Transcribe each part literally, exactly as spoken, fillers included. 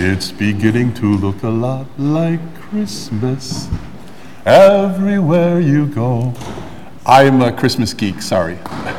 It's beginning to look a lot like Christmas everywhere you go. I'm a Christmas geek, sorry.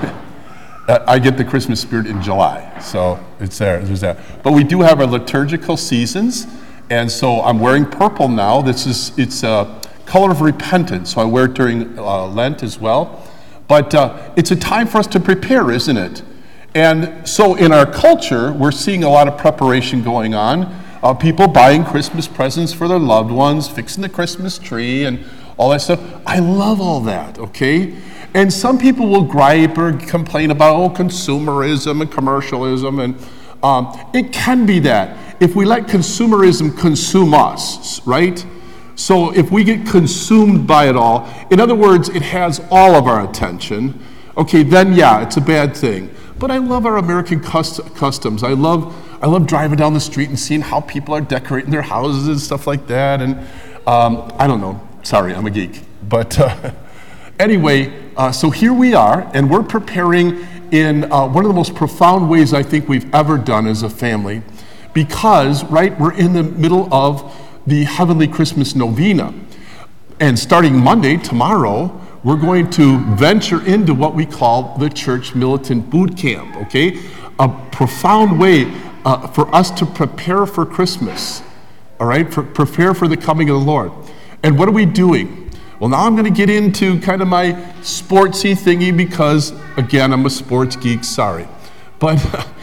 I get the Christmas spirit in July, so it's there, there's that. But we do have our liturgical seasons, and so I'm wearing purple now. This is, it's a color of repentance, so I wear it during uh, Lent as well. But uh, it's a time for us to prepare, isn't it? And so in our culture, we're seeing a lot of preparation going on. Uh, people buying Christmas presents for their loved ones, fixing the Christmas tree, and all that stuff. I love all that, okay? And some people will gripe or complain about, oh, consumerism and commercialism, and um, it can be that if we let consumerism consume us, right? So if we get consumed by it all, in other words, it has all of our attention, okay, then yeah, it's a bad thing. But I love our American cust- customs. I love I love driving down the street and seeing how people are decorating their houses and stuff like that. And um, I don't know, sorry, I'm a geek. But uh, anyway, uh, so here we are, and we're preparing in uh, one of the most profound ways I think we've ever done as a family, because, right, we're in the middle of the Heavenly Christmas Novena. And starting Monday, tomorrow, we're going to venture into what we call the Church Militant Boot Camp, okay? A profound way uh, for us to prepare for Christmas, all right? For, prepare for the coming of the Lord. And what are we doing? Well, now I'm going to get into kind of my sportsy thingy because, again, I'm a sports geek, sorry. But,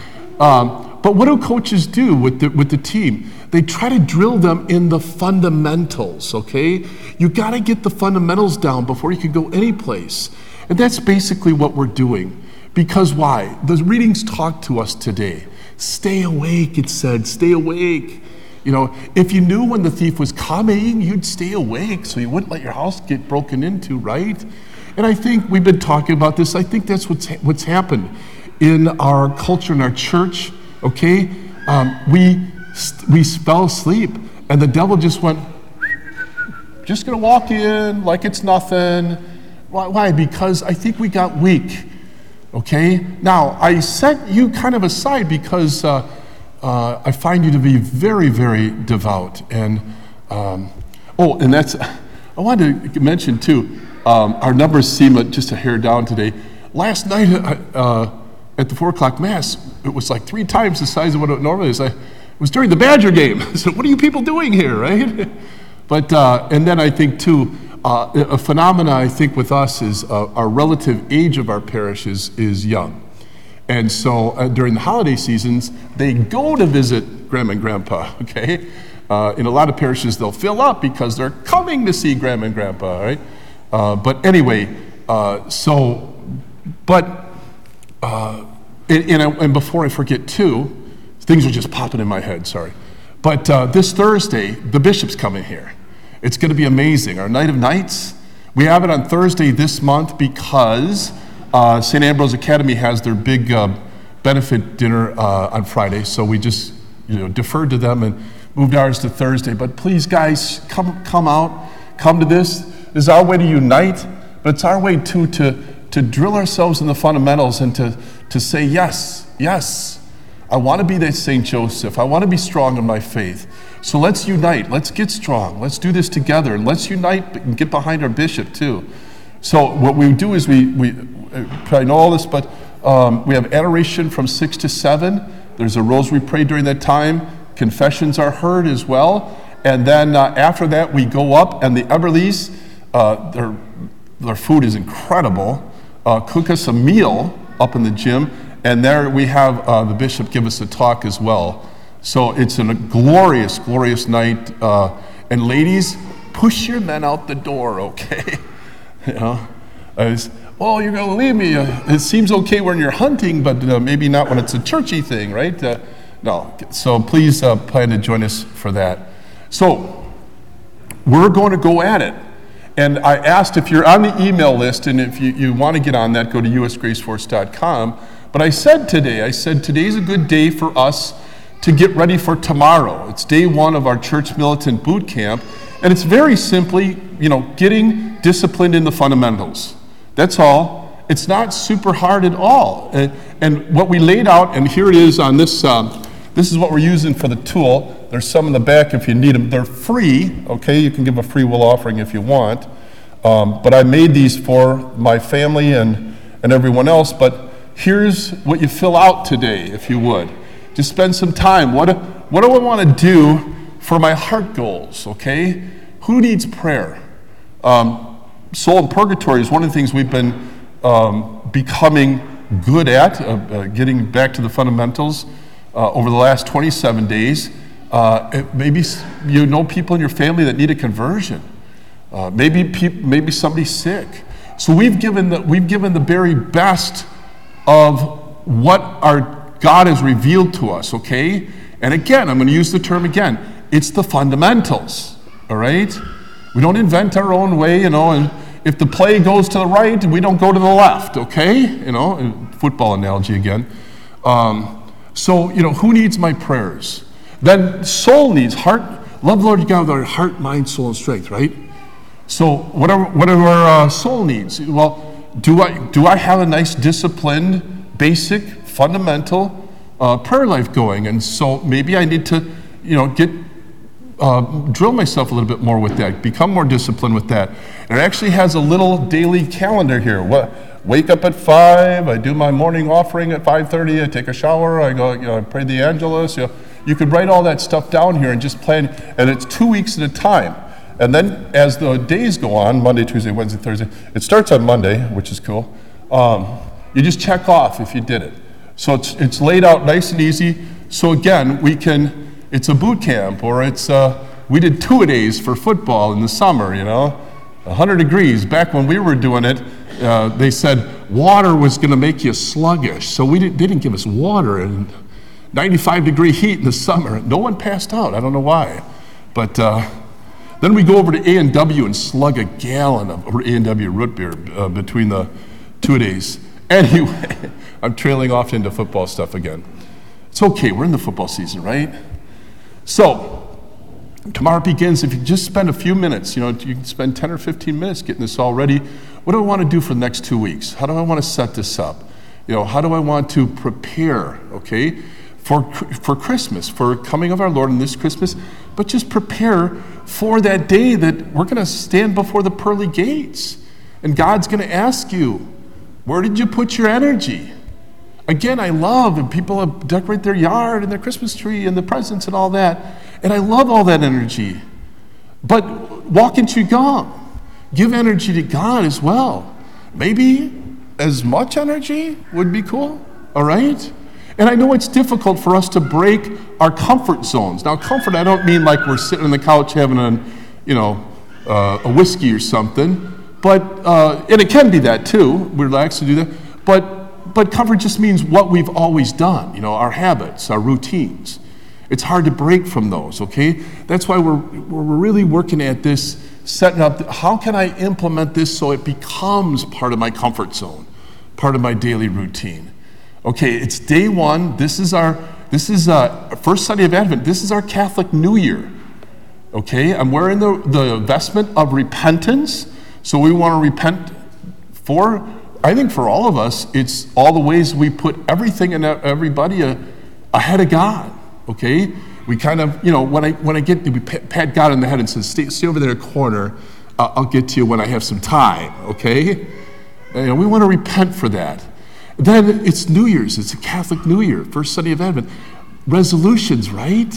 um, but what do coaches do with the, with the team? They try to drill them in the fundamentals, okay? You got to get the fundamentals down before you can go any place. And that's basically what we're doing. Because why? The readings talk to us today. Stay awake, it said, stay awake. You know, if you knew when the thief was coming, you'd stay awake so you wouldn't let your house get broken into, right? And I think we've been talking about this. I think that's what's, what's happened in our culture, in our church, okay? Um, we... We fell asleep, and the devil just went, just gonna walk in like it's nothing. Why? Why? Because I think we got weak, okay? Now, I set you kind of aside because uh, uh, I find you to be very, very devout. And, um, oh, and that's, I wanted to mention too, um, our numbers seem just a hair down today. Last night uh, at the four o'clock Mass, it was like three times the size of what it normally is. I, It was during the Badger game. So what are you people doing here, right? But, uh, and then I think too, uh, a phenomena I think with us is uh, our relative age of our parish is, is young. And so uh, during the holiday seasons, they go to visit Grandma and Grandpa, okay? Uh, in a lot of parishes, they'll fill up because they're coming to see Grandma and Grandpa, right? Uh, but anyway, uh, so, but, uh, and, and, and before I forget too, things are just popping in my head, sorry. But uh, this Thursday, the bishop's coming here. It's going to be amazing. Our Night of Nights, we have it on Thursday this month because uh, Saint Ambrose Academy has their big uh, benefit dinner uh, on Friday, so we just you know deferred to them and moved ours to Thursday. But please, guys, come come out, come to this. This is our way to unite, but it's our way too to, to drill ourselves in the fundamentals and to, to say, yes, yes, I want to be that Saint Joseph. I want to be strong in my faith. So let's unite. Let's get strong. Let's do this together. And let's unite and get behind our bishop too. So what we do is we, we probably know all this, but um, we have adoration from six to seven. There's a rosary prayed during that time. Confessions are heard as well. And then uh, after that, we go up, and the Eberleys, uh, their, their food is incredible, uh, cook us a meal up in the gym. And there we have uh, the bishop give us a talk as well. So it's a glorious, glorious night. Uh, and ladies, push your men out the door, okay? you know, was, oh, you're going to leave me. Uh, it seems okay when you're hunting, but uh, maybe not when it's a churchy thing, right? Uh, no. So please uh, plan to join us for that. So we're going to go at it. And I asked if you're on the email list, and if you, you want to get on that, go to u s grace force dot com. But I said today, I said today's a good day for us to get ready for tomorrow. It's day one of our Church Militant Boot Camp, and it's very simply, you know, getting disciplined in the fundamentals. That's all. It's not super hard at all. And, and what we laid out, and here it is on this, um, This is what we're using for the tool. There's some in the back if you need them. They're free, okay? You can give a free will offering if you want. Um, but I made these for my family and, and everyone else. But here's what you fill out today, if you would. Just spend some time. What, what do I want to do for my heart goals, okay? Who needs prayer? Um, Soul in Purgatory is one of the things we've been um, becoming good at, uh, uh, getting back to the fundamentals uh, over the last twenty-seven days. Uh, it, maybe you know people in your family that need a conversion. Uh, maybe peop- maybe somebody's sick. So we've given the we've given the very best of what our God has revealed to us. Okay, and again, I'm going to use the term again. It's the fundamentals. All right, we don't invent our own way, you know. And if the play goes to the right, we don't go to the left. Okay, you know, football analogy again. Um, so you know, who needs my prayers? Then soul needs heart. Love the Lord your God with our heart, mind, soul, and strength. Right. So whatever whatever our uh, soul needs. Well, do I do I have a nice disciplined, basic, fundamental uh, prayer life going? And so maybe I need to, you know, get uh, drill myself a little bit more with that, become more disciplined with that. And it actually has a little daily calendar here. What, wake up at five. I do my morning offering at five thirty. I take a shower. I go, you know, I pray the Angelus. You know, you could write all that stuff down here and just plan. And it's two weeks at a time. And then as the days go on, Monday, Tuesday, Wednesday, Thursday, it starts on Monday, which is cool. Um, you just check off if you did it. So it's it's laid out nice and easy. So again, we can, it's a boot camp, or it's, uh, we did two-a-days for football in the summer, you know, one hundred degrees. Back when we were doing it, uh, they said water was going to make you sluggish. So we didn't, they didn't give us water in ninety-five degree heat in the summer. No one passed out. I don't know why. But, uh, then we go over to A and W and slug a gallon of A and W root beer uh, between the two days. Anyway, I'm trailing off into football stuff again. It's okay, we're in the football season, right? So, tomorrow begins. If you just spend a few minutes, you know, you can spend ten or fifteen minutes getting this all ready. What do I want to do for the next two weeks? How do I want to set this up? You know, how do I want to prepare, okay, for for Christmas, for coming of our Lord in this Christmas, but just prepare for that day that we're going to stand before the pearly gates. And God's going to ask you, where did you put your energy? Again, I love, and people decorate their yard and their Christmas tree and the presents and all that. And I love all that energy. But walk into God. Give energy to God as well. Maybe as much energy would be cool, all right? And I know it's difficult for us to break our comfort zones. Now, comfort, I don't mean like we're sitting on the couch having a, you know, uh, a whiskey or something. But, uh, and it can be that too. We're relaxed to do that. But, but comfort just means what we've always done, you know, our habits, our routines. It's hard to break from those, okay? That's why we're, we're really working at this, setting up, how can I implement this so it becomes part of my comfort zone, part of my daily routine? Okay, it's day one. This is our this is uh first Sunday of Advent. This is our Catholic New Year. Okay, I'm wearing the, the vestment of repentance. So we want to repent for, I think for all of us, it's all the ways we put everything and everybody a, ahead of God. Okay, we kind of, you know, when I when I get we pat God on the head and say, stay, stay over there in a corner. Uh, I'll get to you when I have some time. Okay, you know, we want to repent for that. Then it's New Year's. It's a Catholic New Year, first Sunday of Advent. Resolutions, right?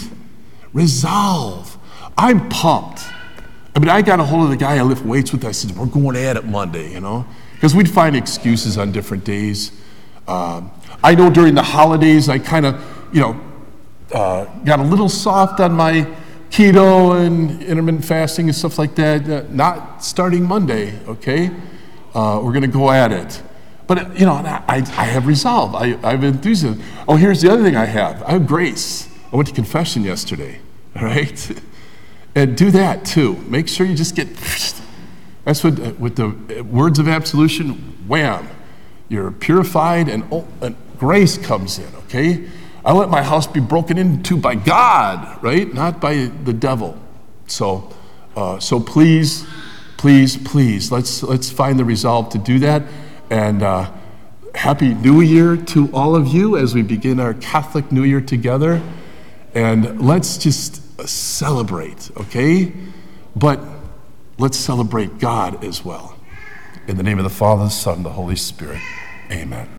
Resolve. I'm pumped. I mean, I got a hold of the guy I lift weights with. I said, we're going at it Monday, you know? Because we'd find excuses on different days. Um, I know during the holidays, I kind of, you know, uh, got a little soft on my keto and intermittent fasting and stuff like that. Uh, not starting Monday, okay? Uh, we're going to go at it. But, you know, I, I have resolve. I, I have enthusiasm. Oh, here's the other thing I have. I have grace. I went to confession yesterday, all right? And do that, too. Make sure you just get, that's what, with the words of absolution, wham. You're purified and, oh, and grace comes in, okay? I let my house be broken into by God, right? Not by the devil. So, uh, so please, please, please, let's, let's find the resolve to do that. And uh, Happy New Year to all of you as we begin our Catholic New Year together. And let's just celebrate, okay? But let's celebrate God as well. In the name of the Father, the Son, and the Holy Spirit, amen.